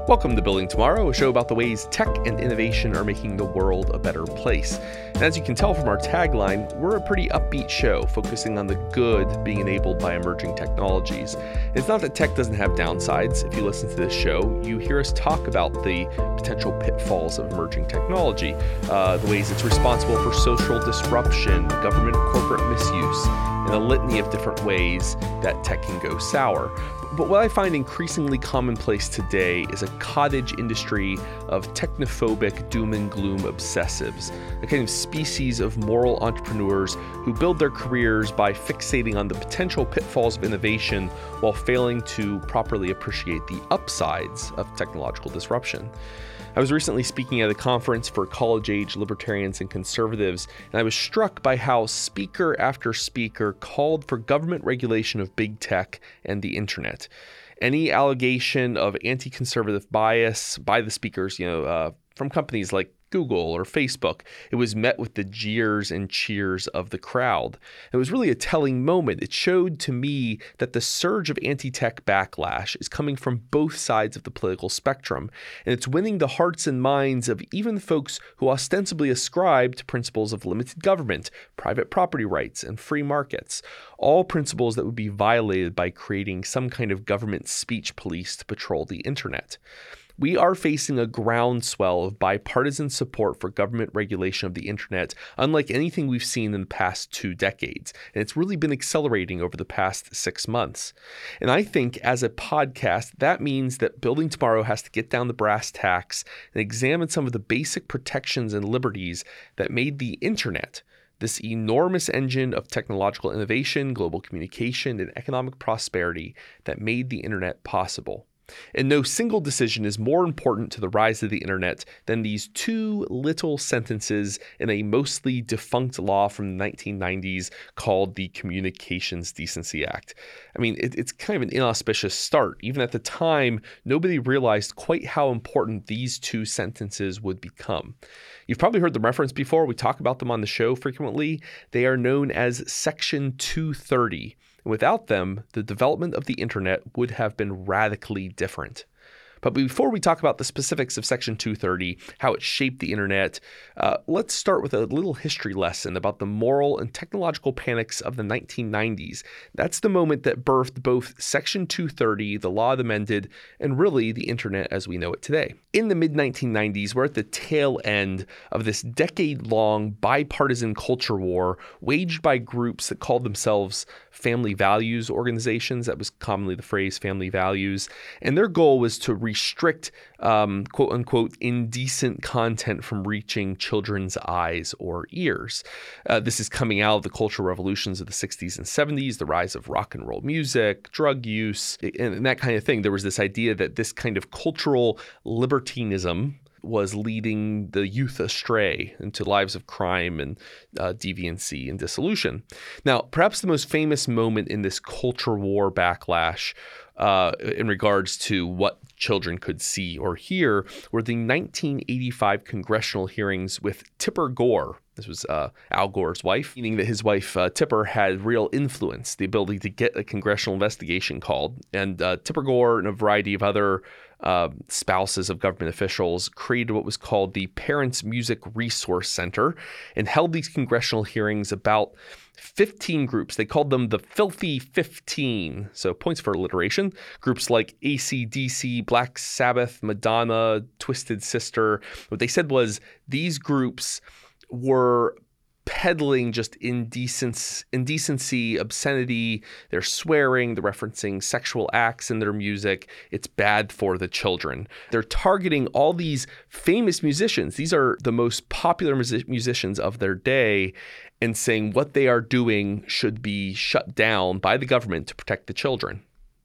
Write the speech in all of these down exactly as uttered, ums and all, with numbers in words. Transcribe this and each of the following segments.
Welcome to Building Tomorrow, a show about the ways tech and innovation are making the world a better place. And as you can tell from our tagline, we're a pretty upbeat show focusing on the good being enabled by emerging technologies. And it's not that tech doesn't have downsides. If you listen to this show, you hear us talk about the potential pitfalls of emerging technology, uh, the ways it's responsible for social disruption, government corporate misuse, and a litany of different ways that tech can go sour. But what I find increasingly commonplace today is a cottage industry of technophobic doom and gloom obsessives, a kind of species of moral entrepreneurs who build their careers by fixating on the potential pitfalls of innovation while failing to properly appreciate the upsides of technological disruption. I was recently speaking at a conference for college-age libertarians and conservatives, and I was struck by how speaker after speaker called for government regulation of big tech and the internet. Any allegation of anti-conservative bias by the speakers, you know, uh, from companies like Google or Facebook, it was met with the jeers and cheers of the crowd. It was really a telling moment. It showed to me that the surge of anti-tech backlash is coming from both sides of the political spectrum, and it's winning the hearts and minds of even folks who ostensibly ascribe to principles of limited government, private property rights, and free markets, all principles that would be violated by creating some kind of government speech police to patrol the internet. We are facing a groundswell of bipartisan support for government regulation of the internet, unlike anything we've seen in the past two decades. And it's really been accelerating over the past six months. And I think as a podcast, that means that Building Tomorrow has to get down the brass tacks and examine some of the basic protections and liberties that made the internet, this enormous engine of technological innovation, global communication, and economic prosperity that made the internet possible. And no single decision is more important to the rise of the internet than these two little sentences in a mostly defunct law from the nineteen nineties called the Communications Decency Act. I mean, it, it's kind of an inauspicious start. Even at the time, nobody realized quite how important these two sentences would become. You've probably heard the reference before. We talk about them on the show frequently. They are known as Section two thirty. Without them, the development of the internet would have been radically different. But before we talk about the specifics of Section two thirty, how it shaped the internet, uh, let's start with a little history lesson about the moral and technological panics of the nineteen nineties. That's the moment that birthed both Section two thirty, the law it amended, and really the internet as we know it today. In the mid nineteen nineties, we're at the tail end of this decade-long bipartisan culture war waged by groups that called themselves family values organizations. That was commonly the phrase family values. And their goal was to restrict um, quote unquote indecent content from reaching children's eyes or ears. Uh, this is coming out of the cultural revolutions of the sixties and seventies, the rise of rock and roll music, drug use, and, and that kind of thing. There was this idea that this kind of cultural libertinism was leading the youth astray into lives of crime and uh, deviancy and dissolution. Now, perhaps the most famous moment in this culture war backlash uh, in regards to what children could see or hear were the nineteen eighty-five congressional hearings with Tipper Gore. This was uh, Al Gore's wife, meaning that his wife, uh, Tipper, had real influence, the ability to get a congressional investigation called. And uh, Tipper Gore and a variety of other uh, spouses of government officials created what was called the Parents Music Resource Center and held these congressional hearings about fifteen groups. They called them the Filthy fifteen. So points for alliteration. Groups like A C D C, Black Sabbath, Madonna, Twisted Sister. What they said was these groups were peddling just indecence, indecency, obscenity. They're swearing, they're referencing sexual acts in their music. It's bad for the children. They're targeting all these famous musicians. These are the most popular music- musicians of their day and saying what they are doing should be shut down by the government to protect the children.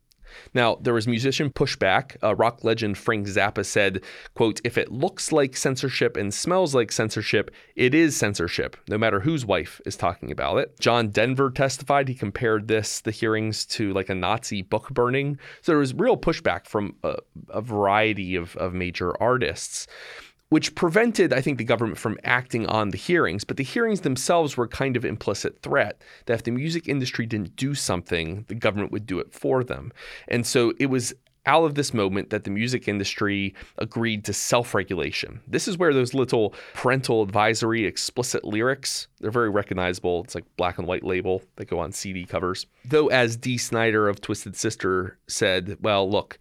Now, there was musician pushback. Uh, rock legend Frank Zappa said, quote, "If it looks like censorship and smells like censorship, it is censorship, no matter whose wife is talking about it." John Denver testified. He compared this, the hearings, to like a Nazi book burning. So there was real pushback from a, a variety of, of major artists, which prevented, I think, the government from acting on the hearings. But the hearings themselves were kind of implicit threat that if the music industry didn't do something, the government would do it for them. And so it was out of this moment that the music industry agreed to self-regulation. This is where those little parental advisory explicit lyrics, they're very recognizable. It's like black and white label that go on C D covers. Though, as Dee Snider of Twisted Sister said, well, look,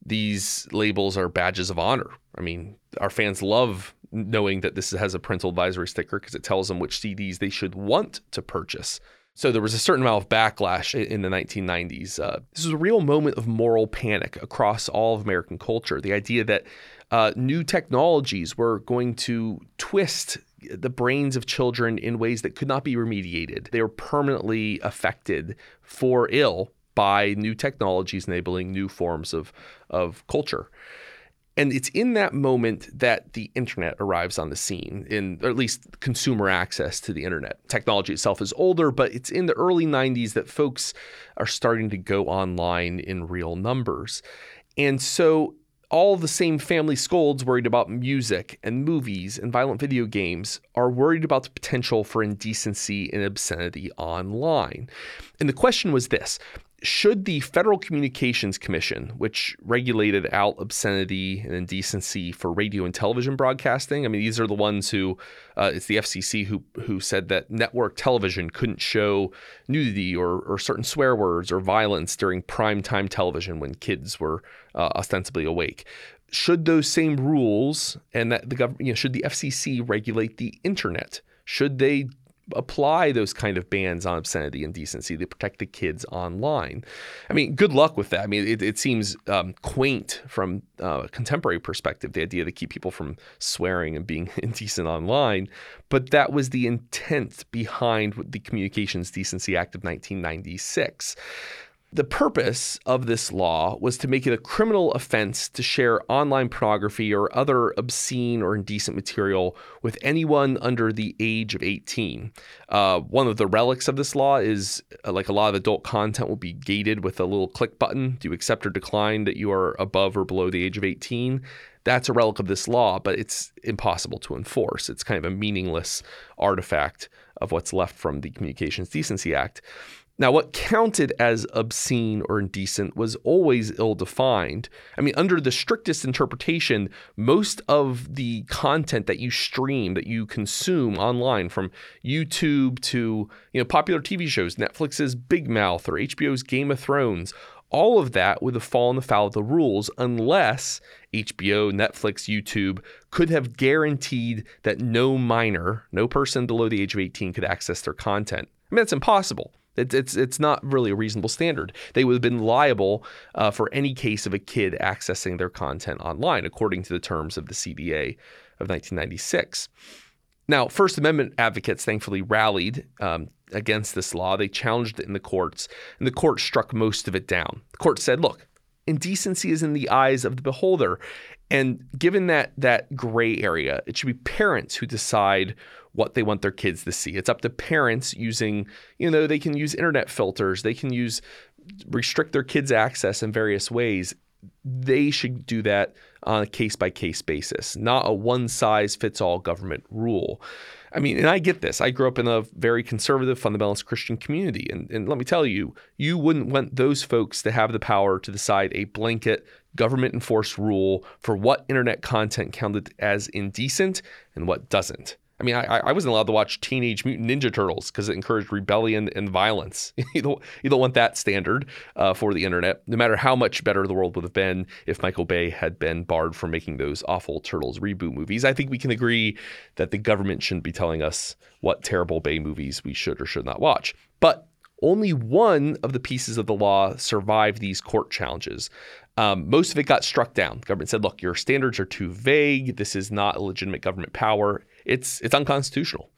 these labels are badges of honor. I mean, our fans love knowing that this has a parental advisory sticker because it tells them which C Ds they should want to purchase. So there was a certain amount of backlash in the nineteen nineties. Uh, this was a real moment of moral panic across all of American culture. The idea that uh, new technologies were going to twist the brains of children in ways that could not be remediated. They were permanently affected for ill by new technologies enabling new forms of, of culture. And it's in that moment that the internet arrives on the scene, in, or at least consumer access to the internet. Technology itself is older, but it's in the early nineties that folks are starting to go online in real numbers. And so all the same family scolds worried about music and movies and violent video games are worried about the potential for indecency and obscenity online. And the question was this: should the Federal Communications Commission, which regulated out obscenity and indecency for radio and television broadcasting, I mean, these are the ones who, uh, it's the F C C who who said that network television couldn't show nudity or, or certain swear words or violence during primetime television when kids were uh, ostensibly awake. Should those same rules and that the government, you know, should the F C C regulate the internet? Should they apply those kind of bans on obscenity and decency to protect the kids online? I mean, good luck with that. I mean, it, it seems um, quaint from uh, a contemporary perspective, the idea to keep people from swearing and being indecent online. But that was the intent behind the Communications Decency Act of nineteen ninety-six. The purpose of this law was to make it a criminal offense to share online pornography or other obscene or indecent material with anyone under the age of eighteen. Uh, one of the relics of this law is, uh, like a lot of adult content will be gated with a little click button. Do you accept or decline that you are above or below the age of eighteen? That's a relic of this law, but it's impossible to enforce. It's kind of a meaningless artifact of what's left from the Communications Decency Act. Now, what counted as obscene or indecent was always ill-defined. I mean, under the strictest interpretation, most of the content that you stream, that you consume online, from YouTube to, you know, popular T V shows, Netflix's Big Mouth or H B O's Game of Thrones, all of that would have fallen afoul of the rules unless H B O, Netflix, YouTube could have guaranteed that no minor, no person below the age of eighteen could access their content. I mean, that's impossible. It's it's it's not really a reasonable standard. They would have been liable uh, for any case of a kid accessing their content online, according to the terms of the C D A of nineteen ninety-six. Now, First Amendment advocates thankfully rallied um, against this law. They challenged it in the courts, and the court struck most of it down. The court said, look, indecency is in the eyes of the beholder. And given that that gray area, it should be parents who decide what they want their kids to see. It's up to parents using, you know, they can use internet filters. They can use, restrict their kids' access in various ways. They should do that on a case-by-case basis, not a one-size-fits-all government rule. I mean, and I get this. I grew up in a very conservative, fundamentalist Christian community. And, and let me tell you, you wouldn't want those folks to have the power to decide a blanket government-enforced rule for what internet content counted as indecent and what doesn't. I mean, I, I wasn't allowed to watch Teenage Mutant Ninja Turtles because it encouraged rebellion and violence. you, don't, you don't want that standard uh, for the internet, no matter how much better the world would have been if Michael Bay had been barred from making those awful Turtles reboot movies. I think we can agree that the government shouldn't be telling us what terrible Bay movies we should or should not watch. But only one of the pieces of the law survived these court challenges. Um, most of it got struck down. The government said, look, your standards are too vague. This is not a legitimate government power. It's it's unconstitutional.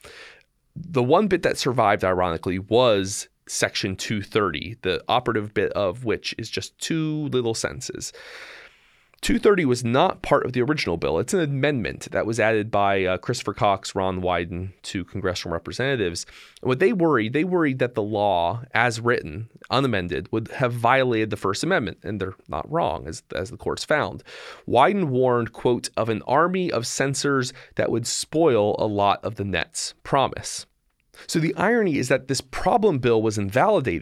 The one bit that survived, ironically, was Section two thirty, the operative bit of which is just two little sentences. two thirty was not part of the original bill. It's an amendment that was added by uh, Christopher Cox, Ron Wyden to congressional representatives. And what they worried, they worried that the law, as written, unamended, would have violated the First Amendment. And they're not wrong, as, as the courts found. Wyden warned, quote, of an army of censors that would spoil a lot of the net's promise. So the irony is that this problem bill was invalidated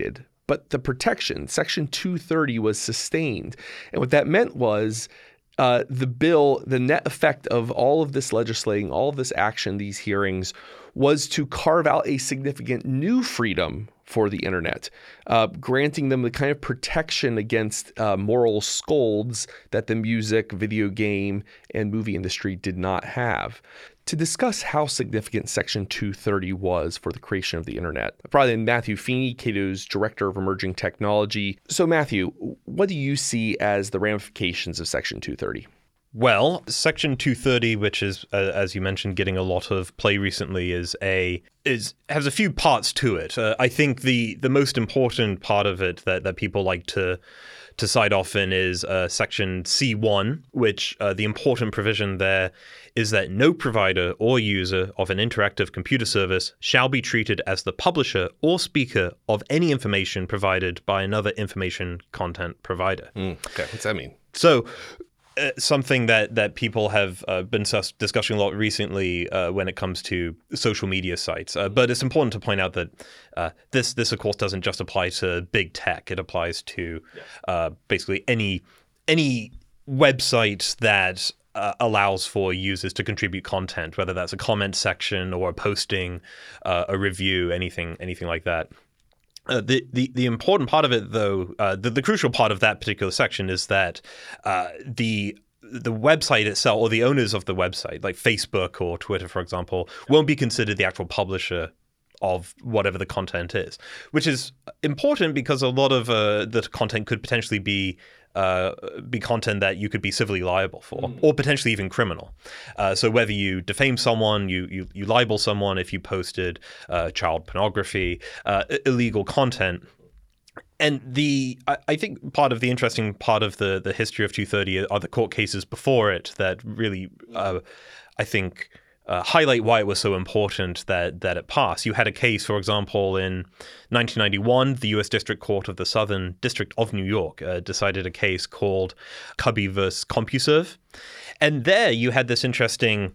but the protection, Section two thirty, was sustained. And what that meant was uh, the bill, the net effect of all of this legislating, all of this action, these hearings, was to carve out a significant new freedom for the internet, uh, granting them the kind of protection against uh, moral scolds that the music, video game, and movie industry did not have. To discuss how significant Section two thirty was for the creation of the internet, I brought in Matthew Feeney, Cato's Director of Emerging Technology. So Matthew, what do you see as the ramifications of Section two thirty? Well, Section two thirty, which is, uh, as you mentioned, getting a lot of play recently, is a is has a few parts to it. Uh, I think the the most important part of it that, that people like to to cite often is uh, Section C one, which uh, the important provision there is that no provider or user of an interactive computer service shall be treated as the publisher or speaker of any information provided by another information content provider. Mm, okay, what's that mean? So uh, something that, that people have uh, been sus- discussing a lot recently uh, when it comes to social media sites. Uh, but it's important to point out that uh, this, this, of course, doesn't just apply to big tech. It applies to uh, basically any any website that Uh, allows for users to contribute content, whether that's a comment section or a posting, uh, a review, anything, anything like that. Uh, the, the the important part of it, though, uh, the, the crucial part of that particular section is that uh, the the website itself, or the owners of the website, like Facebook or Twitter, for example, won't be considered the actual publisher of whatever the content is, which is important because a lot of uh, the content could potentially be uh, be content that you could be civilly liable for, mm. or potentially even criminal. Uh, so whether you defame someone, you you, you libel someone if you posted uh, child pornography, uh, illegal content. And the I, I think part of the interesting part of the, the history of two thirty are the court cases before it that really, uh, I think, Uh, highlight why it was so important that that it passed. You had a case, for example, in nineteen ninety-one, the U S District Court of the Southern District of New York uh, decided a case called Cubby versus CompuServe. And there you had this interesting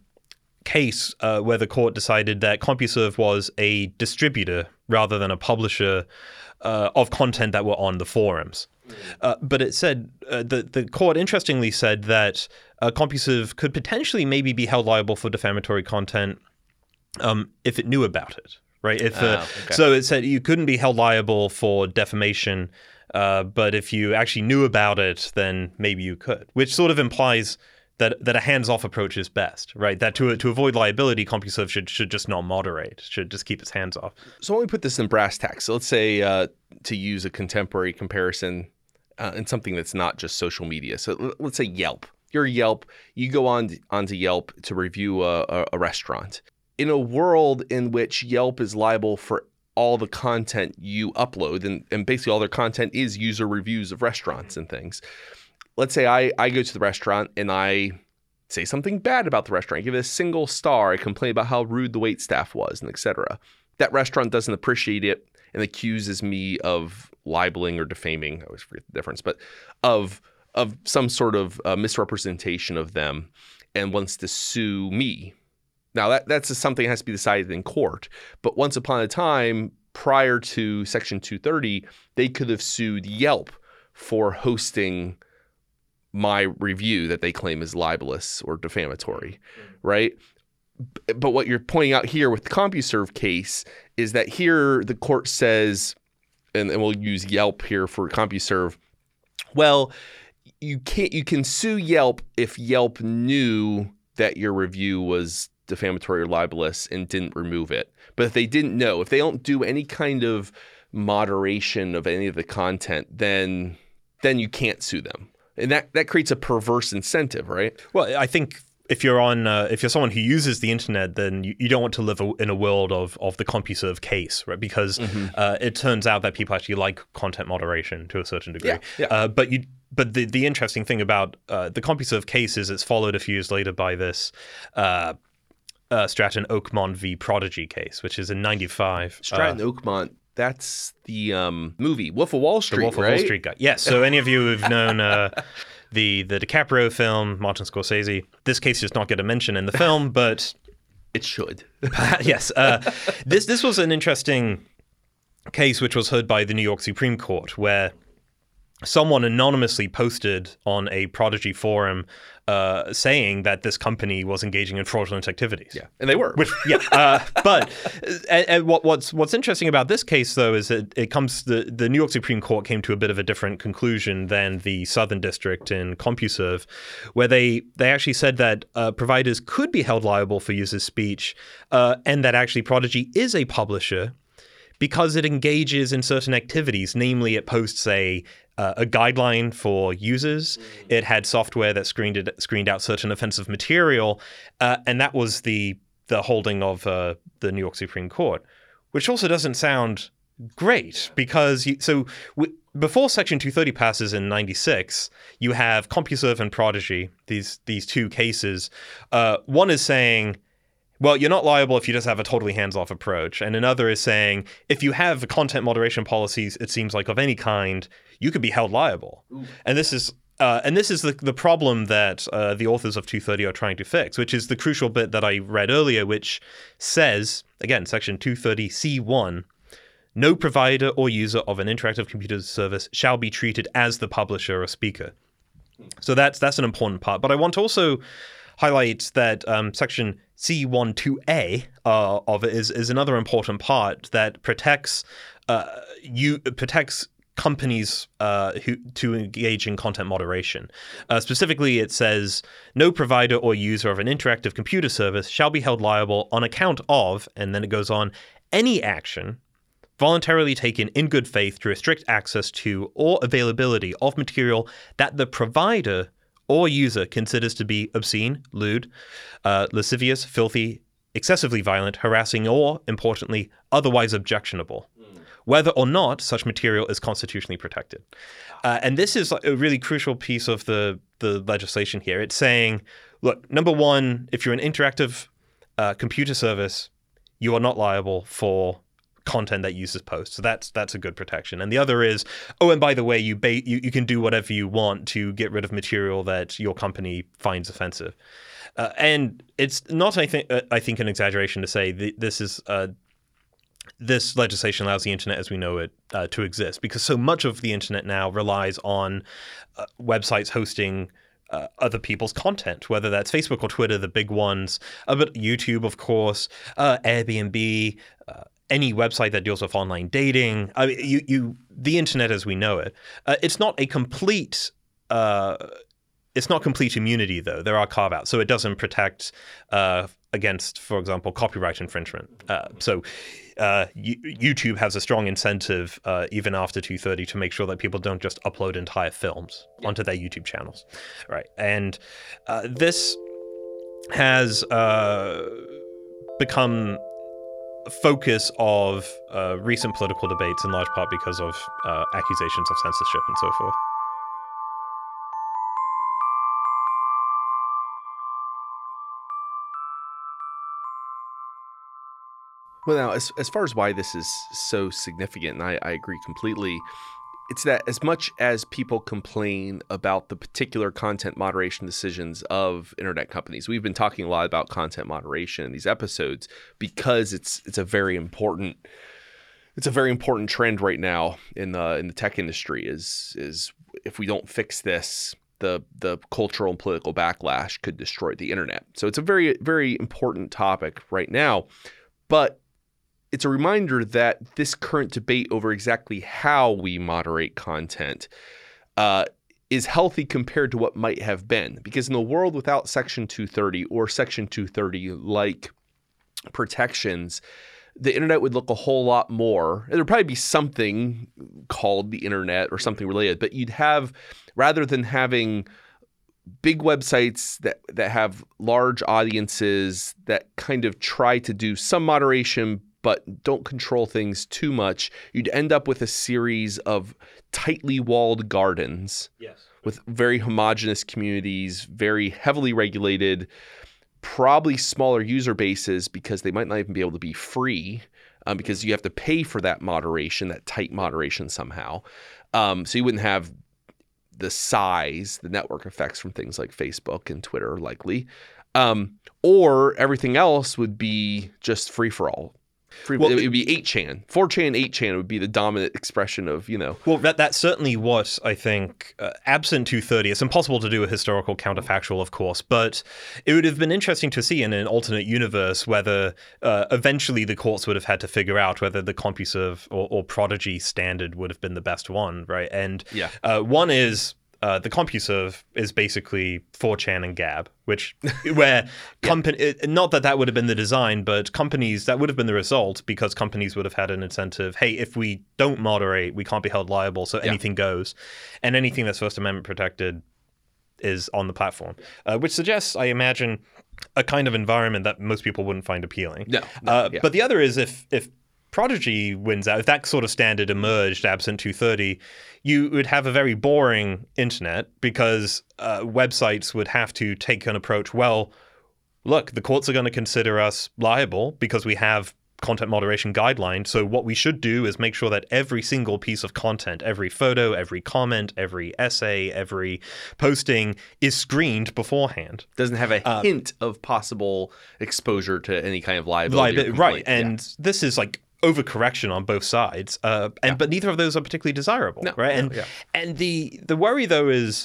case uh, where the court decided that CompuServe was a distributor rather than a publisher uh, of content that were on the forums. Uh, but it said, uh, the, the court interestingly said that uh, CompuServe could potentially maybe be held liable for defamatory content um, if it knew about it, right? If uh, oh, okay. So it said you couldn't be held liable for defamation, uh, but if you actually knew about it, then maybe you could, which sort of implies that that a hands-off approach is best, right? That to to avoid liability, CompuServe should should just not moderate, should just keep its hands off. So when we put this in brass tacks, so let's say uh, to use a contemporary comparison, Uh, and something that's not just social media. So let's say Yelp. You're Yelp. You go on onto Yelp to review a, a, a restaurant. In a world in which Yelp is liable for all the content you upload, and, and basically all their content is user reviews of restaurants and things. Let's say I, I go to the restaurant and I say something bad about the restaurant. I give it a single star. I complain about how rude the wait staff was, and et cetera. That restaurant doesn't appreciate it and accuses me of libeling or defaming, I always forget the difference, but of of some sort of uh, misrepresentation of them and wants to sue me. Now, that that's something that has to be decided in court. But once upon a time, prior to Section two thirty, they could have sued Yelp for hosting my review that they claim is libelous or defamatory, mm-hmm. right? But what you're pointing out here with the CompuServe case is that here the court says, and, and we'll use Yelp here for CompuServe, well, you can't you can sue Yelp if Yelp knew that your review was defamatory or libelous and didn't remove it. But if they didn't know, if they don't do any kind of moderation of any of the content, then then you can't sue them. And that, that creates a perverse incentive, right? Well, I think if you're on, uh, if you're someone who uses the internet, then you, you don't want to live a, in a world of, of the CompuServe case, right? Because mm-hmm. uh, it turns out that people actually like content moderation to a certain degree. Yeah, yeah. Uh, but you, but the, the interesting thing about uh, the CompuServe case is it's followed a few years later by this uh, uh, Stratton Oakmont v. Prodigy case, which is in ninety-five. Stratton uh, Oakmont. That's the um, movie Wolf of Wall Street, the Wolf right? of Wall Street guy. Yes. So any of you who've known uh, the the DiCaprio film, Martin Scorsese, this case does not get a mention in the film, but it should. yes. Uh, this this was an interesting case which was heard by the New York Supreme Court, where someone anonymously posted on a Prodigy forum uh, saying that this company was engaging in fraudulent activities. Yeah, and they were. Which, yeah, uh, but and, and what, what's what's interesting about this case, though, is that it comes the the New York Supreme Court came to a bit of a different conclusion than the Southern District in CompuServe, where they they actually said that uh, providers could be held liable for users' speech, uh, and that actually Prodigy is a publisher because it engages in certain activities. Namely, it posts a Uh, a guideline for users. It had software that screened it, screened out certain offensive material, uh, and that was the the holding of uh, the New York Supreme Court, which also doesn't sound great because you, so w- before Section two thirty passes in ninety-six, you have CompuServe and Prodigy, these these two cases. Uh, one is saying, well, you're not liable if you just have a totally hands-off approach. And another is saying, if you have content moderation policies, it seems like of any kind, you could be held liable. Ooh. And this is uh, and this is the, the problem that uh, the authors of two thirty are trying to fix, which is the crucial bit that I read earlier, which says, again, Section two thirty C one, no provider or user of an interactive computer service shall be treated as the publisher or speaker. So that's that's an important part. But I want to also highlight that um, Section C one two A uh, of it is, is another important part that protects uh, you protects companies uh, who to engage in content moderation. Uh, specifically, it says no provider or user of an interactive computer service shall be held liable on account of, and then it goes on, any action voluntarily taken in good faith to restrict access to or availability of material that the provider or user considers to be obscene, lewd, uh, lascivious, filthy, excessively violent, harassing, or, importantly, otherwise objectionable, mm. whether or not such material is constitutionally protected. Uh, and this is a really crucial piece of the, the legislation here. It's saying, look, number one, if you're an interactive uh, computer service, you are not liable for content that users post. So that's that's a good protection. And the other is, oh, and by the way, you, ba- you you can do whatever you want to get rid of material that your company finds offensive. Uh, and it's not, I think, uh, I think, an exaggeration to say th- this is uh, this legislation allows the internet as we know it uh, to exist, because so much of the internet now relies on uh, websites hosting Uh, other people's content, whether that's Facebook or Twitter, the big ones, uh, but YouTube, of course, uh, Airbnb, uh, any website that deals with online dating. I mean, you, you, the internet as we know it. Uh, it's not a complete, uh, it's not complete immunity though. There are carve-outs, so it doesn't protect uh, against, for example, copyright infringement. Uh, so. Uh, YouTube has a strong incentive, uh, even after two thirty, to make sure that people don't just upload entire films yeah. onto their YouTube channels, right? And uh, this has uh, become a focus of uh, recent political debates, in large part because of uh, accusations of censorship and so forth. Well, now, as, as far as why this is so significant, and I, I agree completely, it's that as much as people complain about the particular content moderation decisions of internet companies, we've been talking a lot about content moderation in these episodes because it's it's a very important it's a very important trend right now in the in the tech industry. Is is if we don't fix this, the the cultural and political backlash could destroy the internet. So it's a very very important topic right now, but it's a reminder that this current debate over exactly how we moderate content uh, is healthy compared to what might have been. Because in a world without Section two thirty or Section two thirty-like protections, the internet would look a whole lot more. There'd probably be something called the internet or something related, but you'd have, rather than having big websites that, that have large audiences that kind of try to do some moderation but don't control things too much, you'd end up with a series of tightly walled gardens yes. with very homogenous communities, very heavily regulated, probably smaller user bases because they might not even be able to be free um, because you have to pay for that moderation, that tight moderation somehow. Um, so you wouldn't have the size, the network effects from things like Facebook and Twitter likely. Um, or everything else would be just free for all. Free, Well, it would be eight chan. four chan, eight chan would be the dominant expression of, you know. Well, that that's certainly what I think, uh, absent two thirty, it's impossible to do a historical counterfactual, of course, but it would have been interesting to see in an alternate universe whether uh, eventually the courts would have had to figure out whether the CompuServe or, or Prodigy standard would have been the best one, right? And Yeah. uh, one is... Uh, the CompuServe is basically four chan and Gab, which where company it, not that that would have been the design, but companies that would have been the result because companies would have had an incentive. Hey, if we don't moderate, we can't be held liable, so Yeah. anything goes, and anything that's First Amendment protected is on the platform, uh, which suggests, I imagine, a kind of environment that most people wouldn't find appealing. No, no, uh, yeah. But the other is if if Prodigy wins out, if that sort of standard emerged absent two thirty, you would have a very boring internet because uh, websites would have to take an approach, well, look, the courts are going to consider us liable because we have content moderation guidelines. So what we should do is make sure that every single piece of content, every photo, every comment, every essay, every posting is screened beforehand. Doesn't have a Uh, hint of possible exposure to any kind of liability. or Liabi- right. complaint. Yeah. And this is like overcorrection on both sides. Uh, and but neither of those are particularly desirable. No, right. no, And yeah. and the the worry though is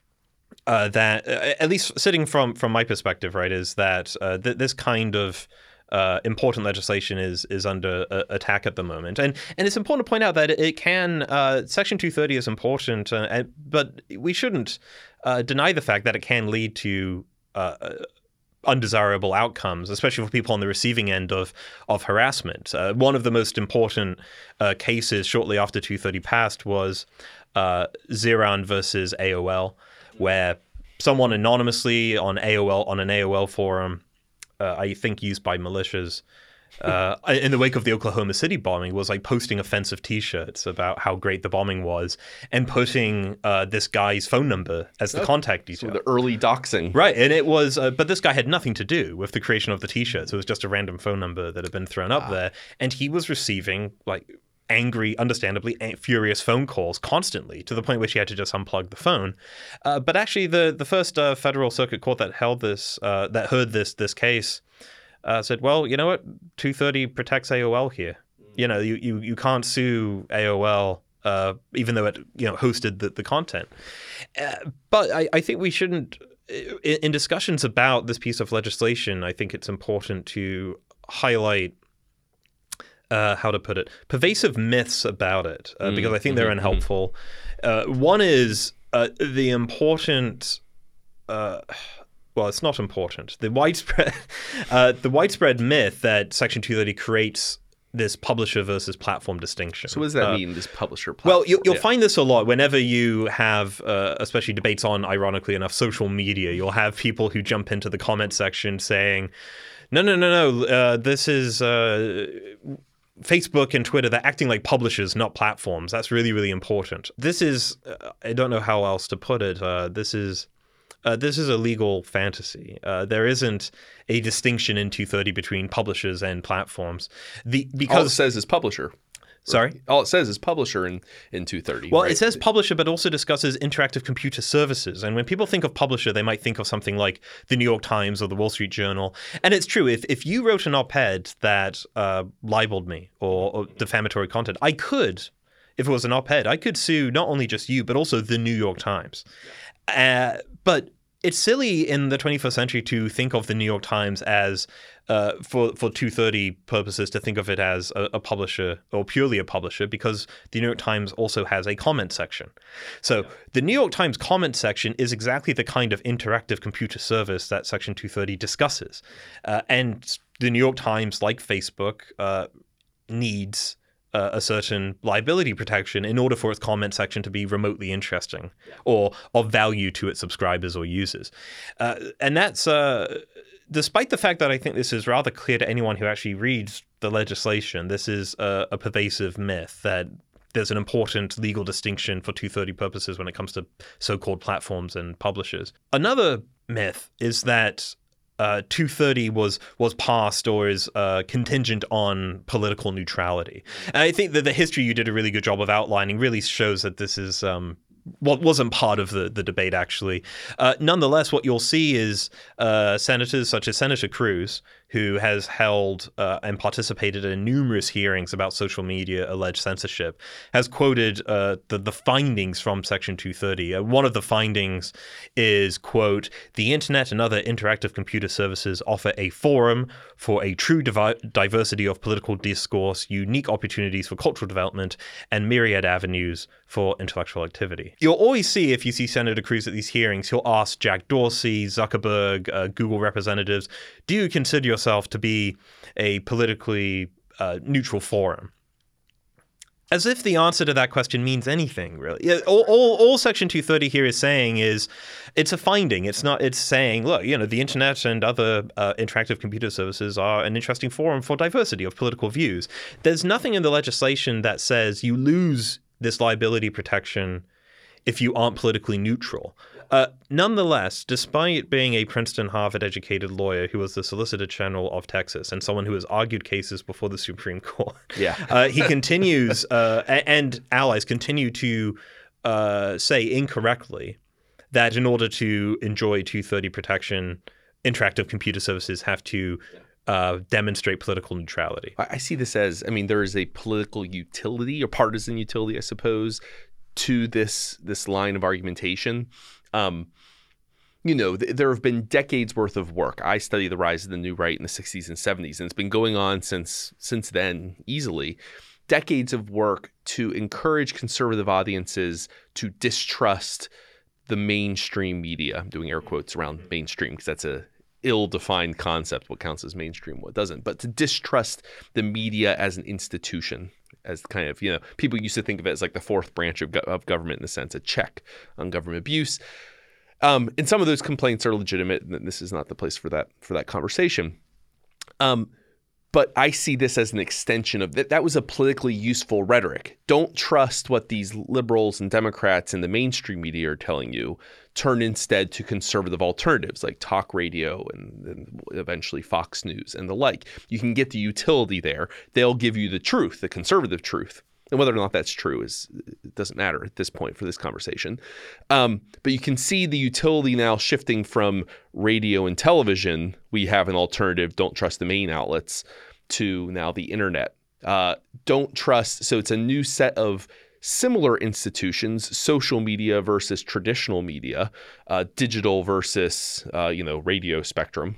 uh, that uh, at least sitting from from my perspective, right, is that uh, th- this kind of Uh, important legislation is is under uh, attack at the moment, and and it's important to point out that it can uh, Section two thirty is important, uh, and, but we shouldn't uh, deny the fact that it can lead to uh, undesirable outcomes, especially for people on the receiving end of of harassment. Uh, one of the most important uh, cases shortly after two thirty passed was uh, Ziran versus A O L, where someone anonymously on A O L on an A O L forum. Uh, I think used by militias uh, in the wake of the Oklahoma City bombing was like posting offensive T-shirts about how great the bombing was and putting uh, this guy's phone number as the Oh, contact detail. So the early doxing. Right, and it was, uh, but this guy had nothing to do with the creation of the T-shirts. It was just a random phone number that had been thrown up Ah. there, and he was receiving like angry, understandably a- furious phone calls constantly to the point where she had to just unplug the phone. Uh, but actually, the the first uh, federal circuit court that held this, uh, that heard this this case, uh, said, well, you know what, two thirty protects A O L here. You know, you you, you can't sue A O L. Uh, even though it you know hosted the, the content. Uh, but I, I think we shouldn't, in, in discussions about this piece of legislation, I think it's important to highlight Uh, how to put it, pervasive myths about it, uh, Mm, because I think they're mm-hmm, unhelpful. Uh, one is uh, the important, uh, well, it's not important, the widespread, uh, the widespread myth that Section two thirty creates this publisher versus platform distinction. So what does that Uh, mean, this publisher platform? Well, you, you'll Yeah. find this a lot whenever you have, uh, especially debates on, ironically enough, social media. You'll have people who jump into the comment section saying, no, no, no, no, uh, this is... Uh, Facebook and Twitter, they're acting like publishers, not platforms. That's really, really important. This is, uh, I don't know how else to put it. Uh, this is, uh, this is a legal fantasy. Uh, there isn't a distinction in two thirty between publishers and platforms. The All it because says is publisher. sorry. All it says is publisher in, in two thirty. Well, right? it says publisher, but also discusses interactive computer services. And when people think of publisher, they might think of something like the New York Times or the Wall Street Journal. And it's true. If if you wrote an op-ed that uh, libeled me or, or defamatory content, I could, if it was an op-ed, I could sue not only just you, but also the New York Times. Uh, but it's silly in the twenty-first century to think of the New York Times as, uh, for, for two thirty purposes, to think of it as a, a publisher or purely a publisher, because the New York Times also has a comment section. So the New York Times comment section is exactly the kind of interactive computer service that Section two thirty discusses. Uh, and the New York Times, like Facebook, uh, needs uh, a certain liability protection in order for its comment section to be remotely interesting or of value to its subscribers or users. Uh, and that's uh, despite the fact that I think this is rather clear to anyone who actually reads the legislation. This is a, a pervasive myth that there's an important legal distinction for two thirty purposes when it comes to so-called platforms and publishers. Another myth is that Uh, two thirty was was passed or is uh, contingent on political neutrality. And I think that the history you did a really good job of outlining really shows that this is um, what wasn't part of the, the debate, actually. Uh, nonetheless, what you'll see is uh, senators such as Senator Cruz, who has held uh, and participated in numerous hearings about social media alleged censorship, has quoted uh, the, the findings from Section two thirty. Uh, one of the findings is, quote, "The internet and other interactive computer services offer a forum for a true divi- diversity of political discourse, unique opportunities for cultural development, and myriad avenues for intellectual activity." You'll always see, if you see Senator Cruz at these hearings, he'll ask Jack Dorsey, Zuckerberg, uh, Google representatives, do you consider yourself to be a politically uh, neutral forum? As if the answer to that question means anything, really. Yeah, all, all, all Section two thirty here is saying is, it's a finding. It's not. It's saying, look, you know, the internet and other uh, interactive computer services are an interesting forum for diversity of political views. There's nothing in the legislation that says you lose this liability protection if you aren't politically neutral. Uh, nonetheless, despite being a Princeton, Harvard-educated lawyer who was the Solicitor General of Texas and someone who has argued cases before the Supreme Court, yeah, uh, he continues, uh, and allies continue to uh, say incorrectly that in order to enjoy two thirty protection, interactive computer services have to uh, demonstrate political neutrality. I see this as, I mean, there is a political utility or partisan utility, I suppose, to this this line of argumentation. Um, you know, th- there have been decades worth of work. I studied the rise of the new right in the sixties and seventies, and it's been going on since since then, easily. Decades of work to encourage conservative audiences to distrust the mainstream media. I'm doing air quotes around mainstream because that's a ill-defined concept, what counts as mainstream, what doesn't, but to distrust the media as an institution, as kind of, you know, people used to think of it as like the fourth branch of, go- of government, in the sense, a check on government abuse. Um, and some of those complaints are legitimate, and this is not the place for that for that conversation. Um, but I see this as an extension of that. That was a politically useful rhetoric. Don't trust what these liberals and Democrats in the mainstream media are telling you. Turn instead to conservative alternatives like talk radio and, and eventually Fox News and the like. You can get the utility there. They'll give you the truth, the conservative truth. And whether or not that's true is it doesn't matter at this point for this conversation. Um, but you can see the utility now shifting from radio and television. We have an alternative, don't trust the main outlets, to now the internet. Uh, don't trust. So it's a new set of similar institutions, social media versus traditional media, uh, digital versus, uh, you know, radio spectrum.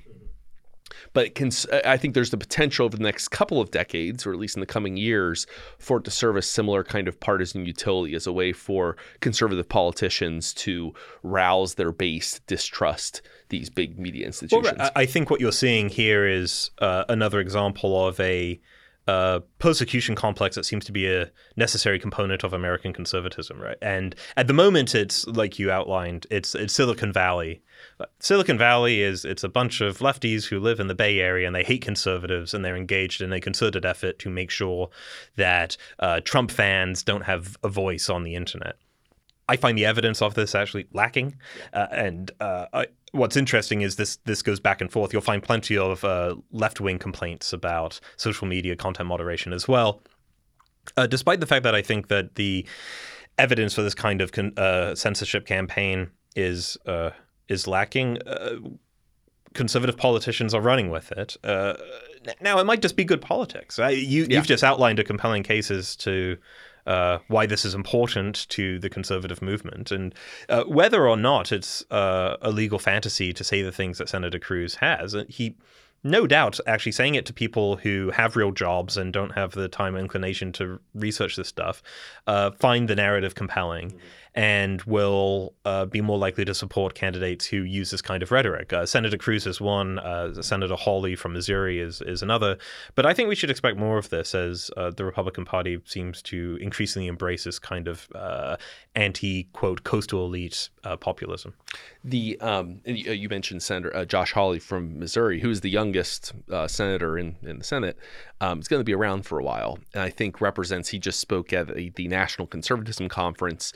But it can, I think there's the potential over the next couple of decades, or at least in the coming years, for it to serve a similar kind of partisan utility as a way for conservative politicians to rouse their base, distrust these big media institutions. Well, I think what you're seeing here is uh, another example of a uh, persecution complex that seems to be a necessary component of American conservatism, right? And at the moment, it's like you outlined, it's it's Silicon Valley. Silicon Valley is it's a bunch of lefties who live in the Bay Area, and they hate conservatives, and they're engaged in a concerted effort to make sure that uh, Trump fans don't have a voice on the internet. I find the evidence of this actually lacking, uh, and uh, I, what's interesting is this this goes back and forth. You'll find plenty of uh, left-wing complaints about social media content moderation as well, uh, despite the fact that I think that the evidence for this kind of con- uh, censorship campaign is uh, is lacking. Uh, conservative politicians are running with it. Uh, now, it might just be good politics. I, you, yeah. You've just outlined a compelling cases to Uh, why this is important to the conservative movement, and uh, whether or not it's uh, a legal fantasy to say the things that Senator Cruz has. He, no doubt, actually saying it to people who have real jobs and don't have the time and inclination to research this stuff, uh, find the narrative compelling, and will uh, be more likely to support candidates who use this kind of rhetoric. Uh, Senator Cruz is one. Uh, Senator Hawley from Missouri is is another. But I think we should expect more of this as uh, the Republican Party seems to increasingly embrace this kind of uh, anti-quote coastal elite uh, populism. The um, you mentioned Senator uh, Josh Hawley from Missouri, who is the youngest uh, senator in, in the Senate. Um, is going to be around for a while, and I think represents. He just spoke at the, the National Conservatism Conference.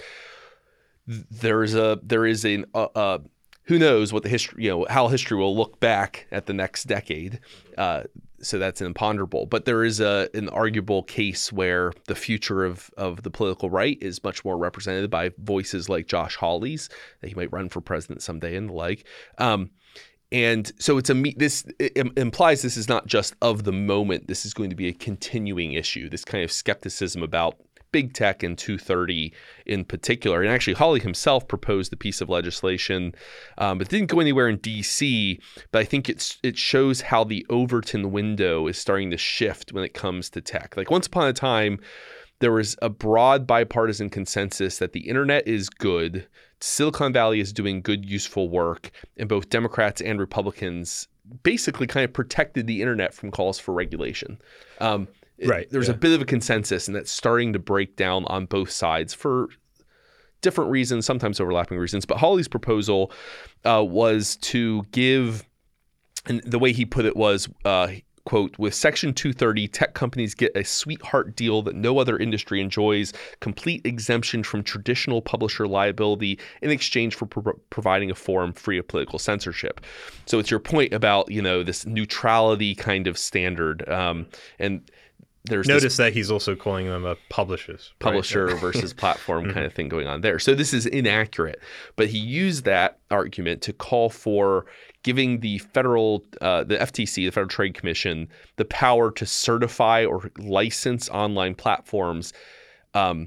There's a there is an uh, uh, who knows what the history, you know, how history will look back at the next decade. Uh, so that's an imponderable. But there is a an arguable case where the future of of the political right is much more represented by voices like Josh Hawley's, that he might run for president someday and the like. Um, And so it's a this it implies this is not just of the moment. This is going to be a continuing issue. This kind of skepticism about big tech and two thirty in particular. And actually, Hawley himself proposed a piece of legislation, um, it didn't go anywhere in D C. But I think it's it shows how the Overton window is starting to shift when it comes to tech. Like once upon a time, there was a broad bipartisan consensus that the internet is good. Silicon Valley is doing good, useful work, and both Democrats and Republicans basically kind of protected the internet from calls for regulation. Um, right. It, there's yeah. a bit of a consensus, and that's starting to break down on both sides for different reasons, sometimes overlapping reasons. But Hawley's proposal uh, was to give, and the way he put it was, uh, quote, with Section two thirty, tech companies get a sweetheart deal that no other industry enjoys, complete exemption from traditional publisher liability in exchange for pro- providing a forum free of political censorship. So it's your point about, you know, this neutrality kind of standard. Um, and there's Notice that he's also calling them a publishers. Publisher right? versus platform kind of thing going on there. So this is inaccurate. But he used that argument to call for giving the federal, uh, the F T C, the Federal Trade Commission, the power to certify or license online platforms um,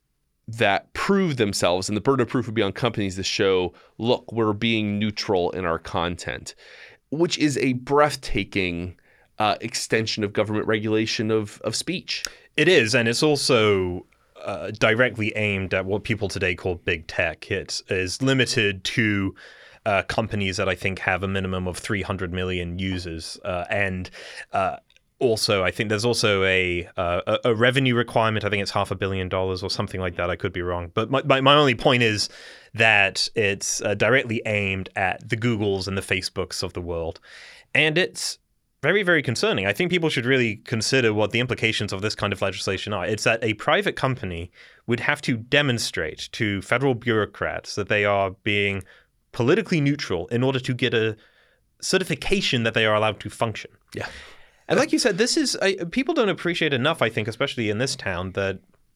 that prove themselves. And the burden of proof would be on companies to show, look, we're being neutral in our content, which is a breathtaking Uh, extension of government regulation of, of speech. It is, and it's also uh, directly aimed at what people today call big tech. It is limited to uh, companies that I think have a minimum of three hundred million users. Uh, and uh, also, I think there's also a, uh, a revenue requirement. I think it's half a billion dollars or something like that. I could be wrong. But my, my, my only point is that it's uh, directly aimed at the Googles and the Facebooks of the world. And it's very, very concerning. I think people should really consider what the implications of this kind of legislation are. It's that a private company would have to demonstrate to federal bureaucrats that they are being politically neutral in order to get a certification that they are allowed to function. Yeah. And like you said, this is uh, people don't appreciate enough, I think, especially in this town, that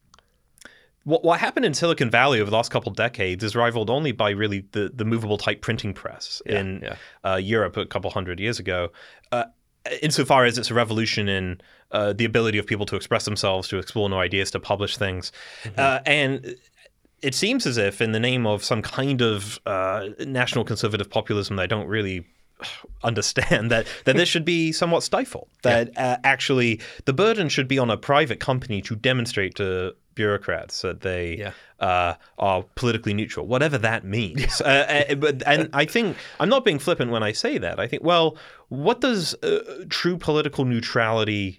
what what happened in Silicon Valley over the last couple of decades is rivaled only by really the, the movable type printing press yeah, in yeah. Uh, Europe a couple hundred years ago. Uh, insofar as it's a revolution in uh, the ability of people to express themselves, to explore new ideas, to publish things. Mm-hmm. Uh, and it seems as if in the name of some kind of uh, national conservative populism that I don't really understand, that, that this should be somewhat stifled, that yeah. uh, actually the burden should be on a private company to demonstrate to bureaucrats that they yeah. uh, are politically neutral, whatever that means. uh, uh, but, and I think I'm not being flippant when I say that. I think, well, what does uh, true political neutrality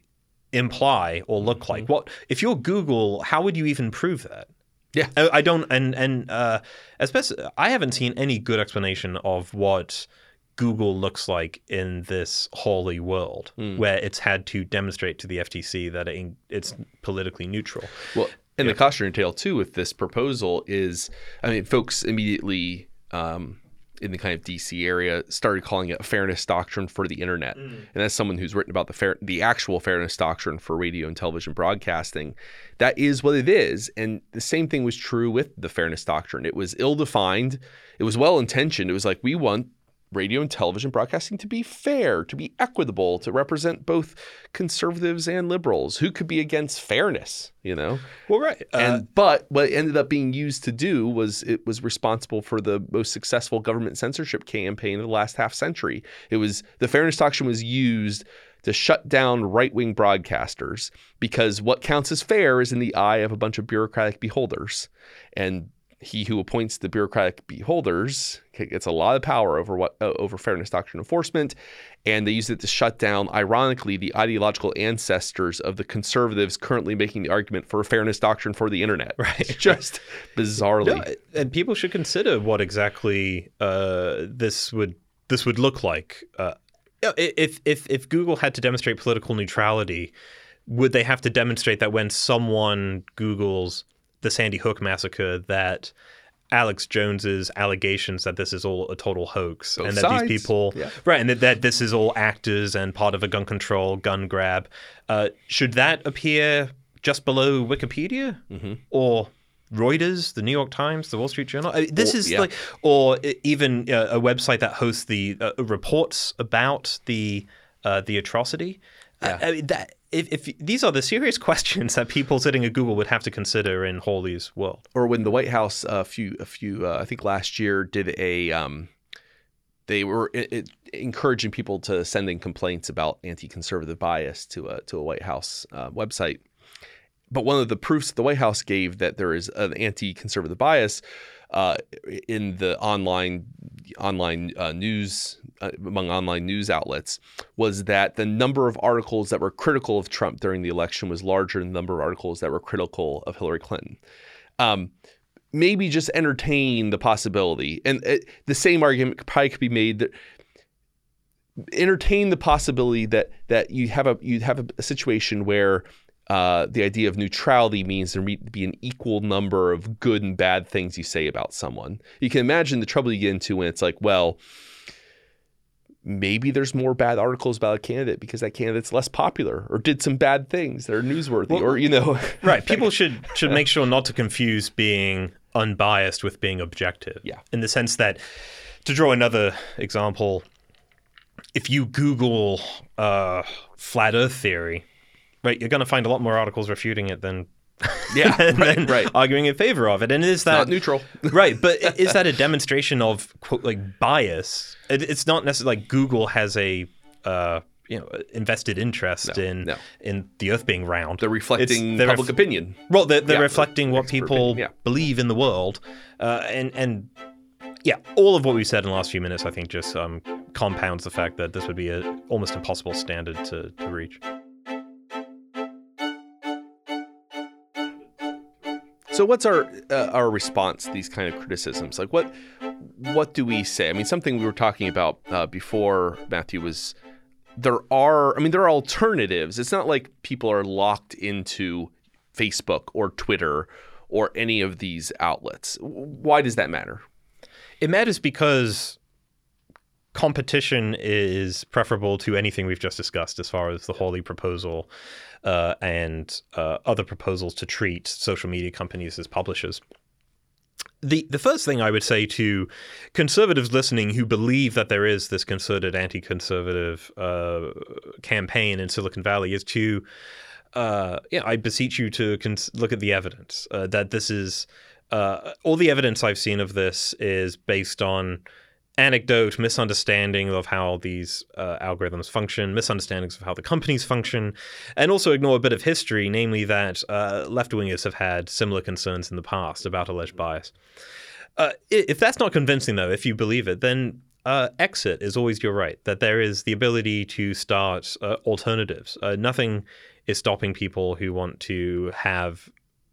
imply or look mm-hmm. like? What if you're Google? How would you even prove that? Yeah, I, I don't, and and uh, especially I haven't seen any good explanation of what Google looks like in this Hawley world, mm. where it's had to demonstrate to the F T C that it, it's politically neutral. Well, and yeah. the cautionary tale too with this proposal is, I mean, folks immediately um, in the kind of D C area started calling it a fairness doctrine for the internet. Mm. And as someone who's written about the fair, the actual fairness doctrine for radio and television broadcasting, that is what it is. And the same thing was true with the fairness doctrine. It was ill-defined. It was well-intentioned. It was like, we want radio and television broadcasting to be fair, to be equitable, to represent both conservatives and liberals. Who could be against fairness, you know? Well, right. Uh, and but what it ended up being used to do was it was responsible for the most successful government censorship campaign of the last half century. It was the fairness doctrine was used to shut down right-wing broadcasters because what counts as fair is in the eye of a bunch of bureaucratic beholders. And he who appoints the bureaucratic beholders gets a lot of power over what uh, over fairness doctrine enforcement, and they use it to shut down, ironically, the ideological ancestors of the conservatives currently making the argument for a fairness doctrine for the internet. Right, just bizarrely. No, and people should consider what exactly uh, this would this would look like. Uh, if if if Google had to demonstrate political neutrality, would they have to demonstrate that when someone Googles the Sandy Hook massacre, that Alex Jones's allegations that this is all a total hoax, Both and that sides. these people, yeah. right, and that, that this is all actors and part of a gun control, gun grab, uh, should that appear just below Wikipedia, mm-hmm. or Reuters, the New York Times, the Wall Street Journal. I mean, this Or- is yeah. like, or even uh, a website that hosts the uh, reports about the uh, the atrocity. Yeah. I, I mean, that if, if these are the serious questions that people sitting at Google would have to consider in Hawley's world. Or when the White House uh, a few a few uh, I think last year did a um, they were it, it, encouraging people to send in complaints about anti-conservative bias to a to a White House uh, website. But one of the proofs the White House gave that there is an anti-conservative bias uh, in the online online uh, news uh, among online news outlets was that the number of articles that were critical of Trump during the election was larger than the number of articles that were critical of Hillary Clinton. Um, maybe just entertain the possibility, and it, the same argument probably could be made that entertain the possibility that that you have a you have a, a situation where Uh, the idea of neutrality means there need to be an equal number of good and bad things you say about someone. You can imagine the trouble you get into when it's like, well, maybe there's more bad articles about a candidate because that candidate's less popular or did some bad things that are newsworthy, Well, or, you know. Right. People should should make sure not to confuse being unbiased with being objective. Yeah. In the sense that, to draw another example, if you Google uh, flat Earth theory, right, you're going to find a lot more articles refuting it than Yeah, than right, right. arguing in favor of it. And is that Not neutral. right? But is that a demonstration of quote like bias? It, it's not necessarily like Google has a uh, you know invested interest No, in no. in the Earth being round. They're reflecting It's- they're public ref- opinion. Well, they're, they're Yeah, reflecting what expert people opinion, yeah. believe in the world, uh, and and yeah, all of what we've said in the last few minutes, I think, just um, compounds the fact that this would be a almost impossible standard to to reach. So what's our uh, our response to these kind of criticisms? Like what what do we say? I mean, something we were talking about uh, before, Matthew, was there are I mean there are alternatives. It's not like people are locked into Facebook or Twitter or any of these outlets. Why does that matter? It matters because competition is preferable to anything we've just discussed as far as the Hawley proposal uh, and uh, other proposals to treat social media companies as publishers. The the first thing I would say to conservatives listening who believe that there is this concerted anti-conservative uh, campaign in Silicon Valley is to, uh, yeah, I beseech you to cons- look at the evidence, uh, that this is, uh, all the evidence I've seen of this is based on anecdote, misunderstanding of how these uh, algorithms function, misunderstandings of how the companies function, and also ignore a bit of history, namely that uh, left-wingers have had similar concerns in the past about alleged bias. Uh, if that's not convincing, though, if you believe it, then uh, exit is always your right, that there is the ability to start uh, alternatives. Uh, nothing is stopping people who want to have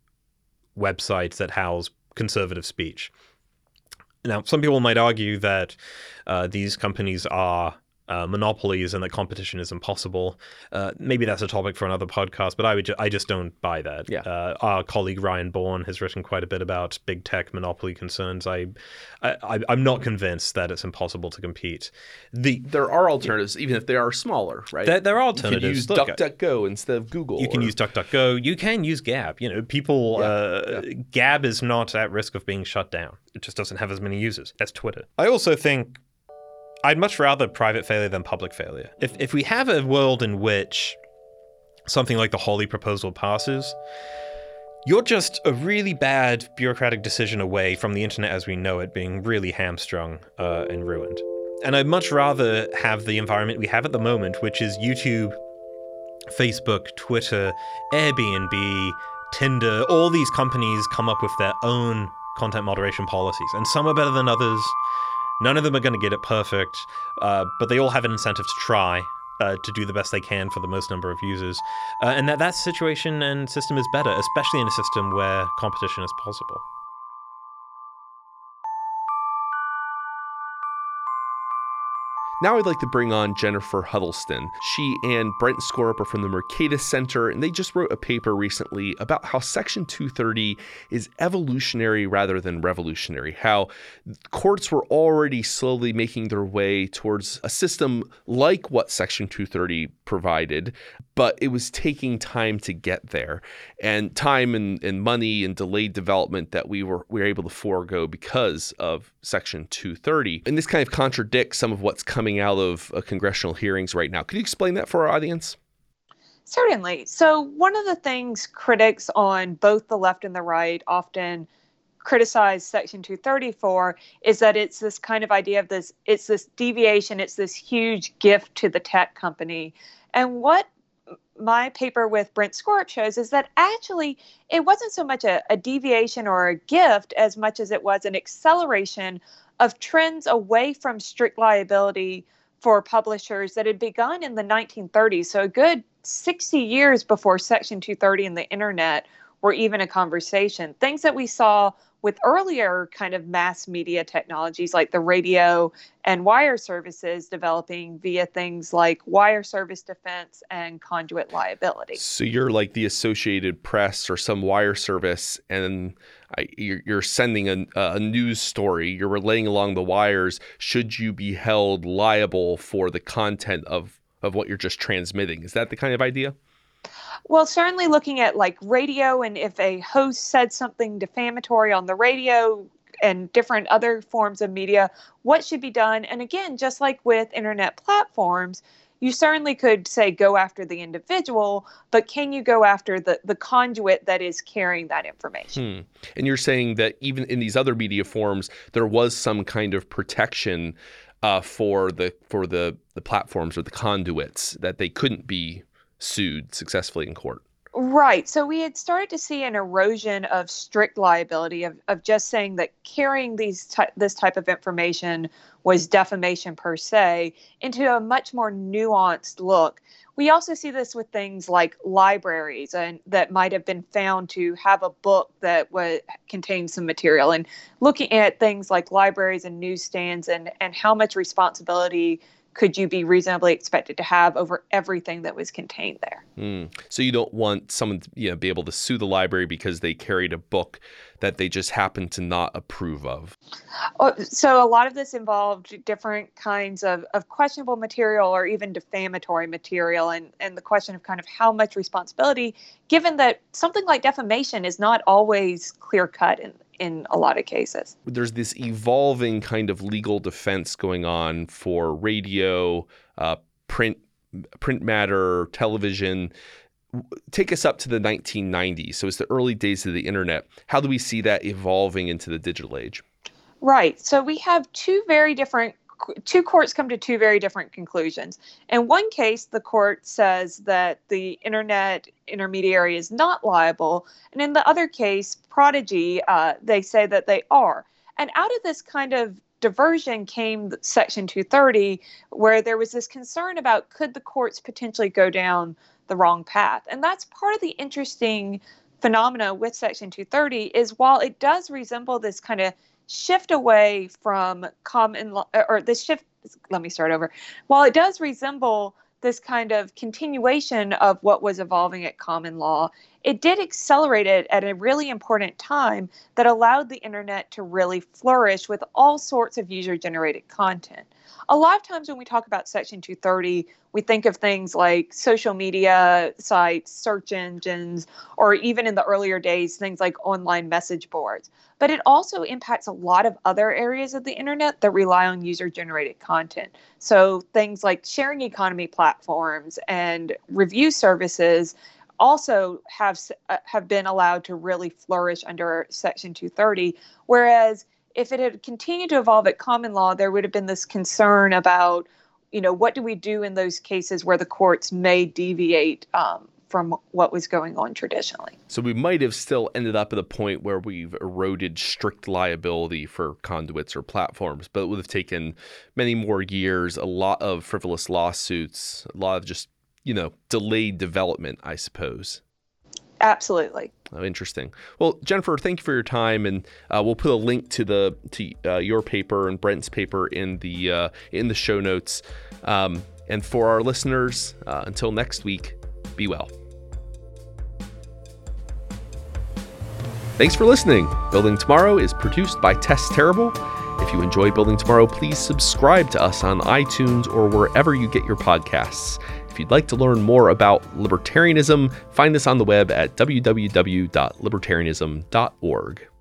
websites that house conservative speech. Now, some people might argue that uh, these companies are uh, monopolies and that competition is impossible. Uh, maybe that's a topic for another podcast, but I would ju- I just don't buy that. Yeah. Uh, our colleague Ryan Bourne has written quite a bit about big tech monopoly concerns. I, I I'm not convinced that it's impossible to compete. The There are alternatives, even if they are smaller, right? there, there are You could alternatives. use Look, DuckDuckGo instead of Google. You can or- use DuckDuckGo. You can use Gab. You know, people. Yeah, uh, Gab is not at risk of being shut down. It just doesn't have as many users as Twitter. I also think I'd much rather private failure than public failure. If if we have a world in which something like the Hawley proposal passes, you're just a really bad bureaucratic decision away from the internet as we know it being really hamstrung uh, and ruined. And I'd much rather have the environment we have at the moment, which is YouTube, Facebook, Twitter, Airbnb, Tinder. All these companies come up with their own content moderation policies, and some are better than others. None of them are going to get it perfect, uh, but they all have an incentive to try uh, to do the best they can for the most number of users. Uh, and that that situation and system is better, especially in a system where competition is possible. Now I'd like to bring on Jennifer Huddleston. She and Brent Skorup are from the Mercatus Center, and they just wrote a paper recently about how Section two thirty is evolutionary rather than revolutionary, how courts were already slowly making their way towards a system like what Section two thirty provided, but it was taking time to get there, and time and, and money and delayed development that we were, we were able to forego because of Section two thirty. And this kind of contradicts some of what's coming out of uh, congressional hearings right now. Could you explain that for our audience? Certainly. So one of the things critics on both the left and the right often criticize Section two thirty for is that it's this kind of idea of this, it's this deviation, it's this huge gift to the tech company. And what my paper with Brent Skorup shows is that actually it wasn't so much a, a deviation or a gift as much as it was an acceleration of trends away from strict liability for publishers that had begun in the nineteen thirties. So a good sixty years before Section two thirty and the internet were even a conversation. Things that we saw with earlier kind of mass media technologies like the radio and wire services developing via things like wire service defense and conduit liability. So you're like the Associated Press or some wire service, and I, you're, you're sending a, a news story, you're relaying along the wires. Should you be held liable for the content of, of what you're just transmitting? Is that the kind of idea? Well, certainly looking at like radio, and if a host said something defamatory on the radio and different other forms of media, what should be done? And again, just like with internet platforms, you certainly could say go after the individual, but can you go after the, the conduit that is carrying that information? Hmm. And you're saying that even in these other media forms, there was some kind of protection uh, for the for the, the platforms or the conduits, that they couldn't be sued successfully in court. Right. So we had started to see an erosion of strict liability, of, of just saying that carrying these ty- this type of information was defamation per se, into a much more nuanced look. We also see this with things like libraries and that might have been found to have a book that was contained some material, and looking at things like libraries and newsstands and, and how much responsibility could you be reasonably expected to have over everything that was contained there. Mm. So you don't want someone to you know, be able to sue the library because they carried a book that they just happen to not approve of. So a lot of this involved different kinds of, of questionable material or even defamatory material, and, and the question of kind of how much responsibility, given that something like defamation is not always clear-cut in in a lot of cases. There's this evolving kind of legal defense going on for radio, uh, print, print matter, television. Take us up to the nineteen nineties. So it's the early days of the internet. How do we see that evolving into the digital age? Right. So we have two very different Two courts come to two very different conclusions. In one case, the court says that the internet intermediary is not liable. And in the other case, Prodigy, uh, they say that they are. And out of this kind of diversion came Section two thirty, where there was this concern about could the courts potentially go down the wrong path. And that's part of the interesting phenomena with Section two thirty is while it does resemble this kind of shift away from common law, or this shift, let me start over. While it does resemble this kind of continuation of what was evolving at common law, it did accelerate it at a really important time that allowed the internet to really flourish with all sorts of user-generated content. A lot of times when we talk about Section two thirty, we think of things like social media sites, search engines, or even in the earlier days, things like online message boards. But it also impacts a lot of other areas of the internet that rely on user-generated content. So things like sharing economy platforms and review services also have uh, have been allowed to really flourish under Section two thirty, whereas if it had continued to evolve at common law, there would have been this concern about, you know, what do we do in those cases where the courts may deviate um, from what was going on traditionally. So we might have still ended up at a point where we've eroded strict liability for conduits or platforms, but it would have taken many more years, a lot of frivolous lawsuits, a lot of just, you know, delayed development, I suppose. Absolutely. Oh, interesting. Well, Jennifer, thank you for your time, and uh, we'll put a link to the to uh, your paper and Brent's paper in the uh, in the show notes. Um, and for our listeners, uh, until next week, be well. Thanks for listening. Building Tomorrow is produced by Tess Terrible. If you enjoy Building Tomorrow, please subscribe to us on iTunes or wherever you get your podcasts. If you'd like to learn more about libertarianism, find us on the web at w w w dot libertarianism dot org.